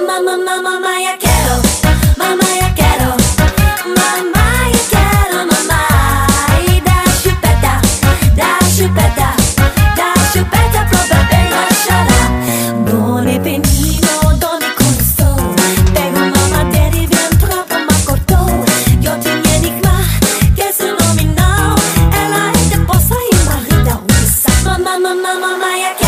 Mamãe, eu quero. Mamãe, eu quero. Mamãe, eu quero. Mamãe, dá chupeta. Dá chupeta. Dá chupeta pro bebê não chorar. Dona Penino, dona coração. Pega uma madeira e vem pra uma cortou. Eu tenho enigma que esse nome não. Ela é de poça e marida. Mamãe, eu quero.